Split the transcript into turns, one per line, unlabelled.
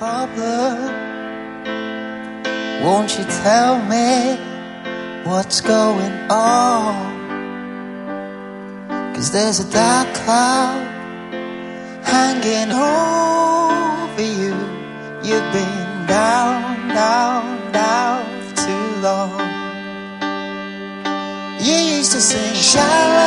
problem? Won't you tell me what's going on? 'Cause there's a dark cloud hanging over you. You've been down, down, down for too long. You used to sing shallow